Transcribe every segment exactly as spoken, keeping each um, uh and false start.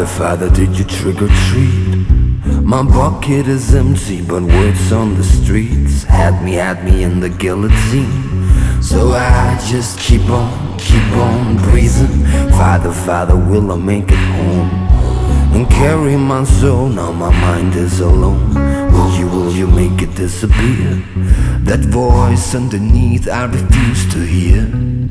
Father, Father, did you trick or treat? My bucket is empty, but words on the streets had me, had me in the guillotine. So I just keep on, keep on breathing. Father, Father, will I make it home? And carry my soul, now my mind is alone. Will you, will you make it disappear? That voice underneath I refuse to hear.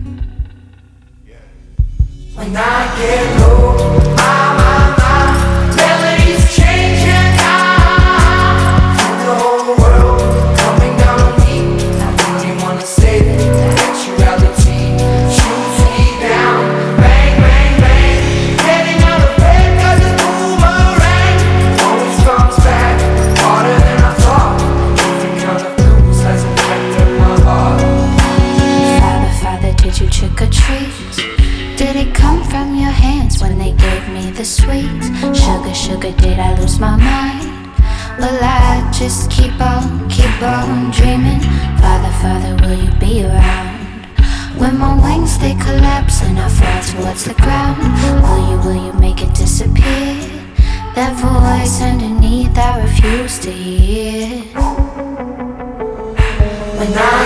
When I get low, my, my, my melodies changing now. The whole world coming down on me. I really wanna say that actuality shoots me down. Bang, bang, bang. Getting out of bed cause it's boomerang. Always comes back harder than I thought. Different kind of blues has affected my heart. Father, Father, did you trick or treat? Did it come from your hands when they gave me the sweets? Sugar, sugar, did I lose my mind? Will I just keep on, keep on dreaming? Father, Father, will you be around? When my wings, they collapse and I fall towards the ground, will you, will you make it disappear? That voice underneath I refuse to hear. When I